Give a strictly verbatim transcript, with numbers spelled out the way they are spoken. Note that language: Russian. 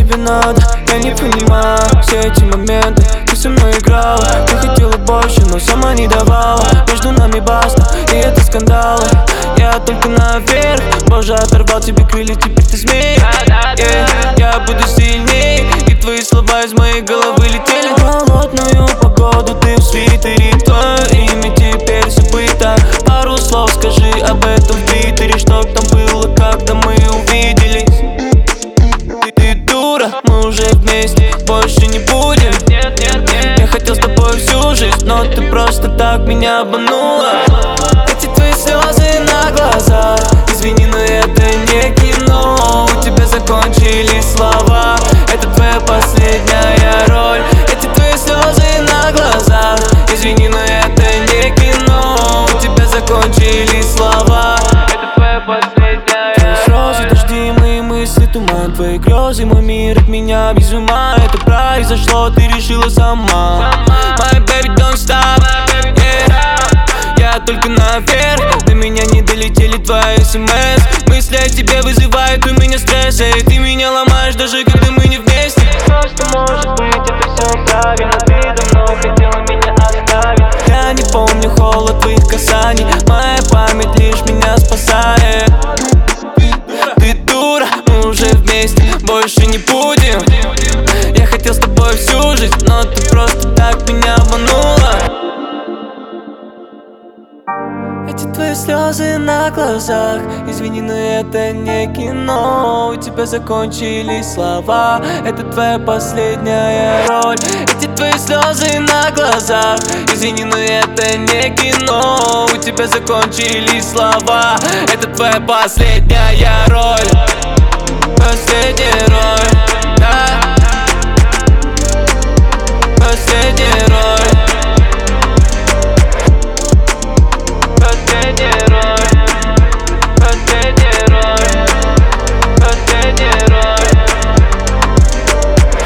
тебе надо? Я не понимаю все эти моменты. Ты со мной играла, ты хотела больше, но сама не давала. Между нами баста, и это скандалы. Я только наверх, Боже, оторвал тебе крылья, теперь ты змея. yeah. Я буду сильней, и твои слова из моей головы летели. В холодную погоду ты в свитере, твое имя теперь забыто. Пару слов скажи об этом в твиттере, что там было, когда мы увиделись. Ты, ты дура, мы уже вместе, больше не будем. Я хотел с тобой всю жизнь, но ты просто так меня обманула. Эти твои слезы на глазах, извини, но это не кино. У тебя закончились слова, это твоя последняя роль. Эти твои слезы на глазах, извини, но это не кино. У тебя закончились слова, это твоя последняя роль. Твои слезы, дожди, мои мысли, туман. Твои грезы, мой мир от меня без ума. Это произошло, ты решила сама. My baby don't stop, yeah. Я только наверх, до меня не долетели твои смс. Мысли о тебе вызывают у меня стресс, и ты меня ломаешь, даже когда мы не вместе. Просто может быть это все правильно, ты давно хотела меня оставить. Я не помню холод твоих касаний, моя память лишь меня спасает. Ты дура, мы уже вместе, больше не будем. Я хотел с тобой всю жизнь, но ты просто так меня обманула. Эти твои слезы на глазах, извини, но это не кино. У тебя закончились слова, это твоя последняя роль. Эти твои слезы на глазах, извини, но это не кино. У тебя закончились слова, это твоя последняя роль.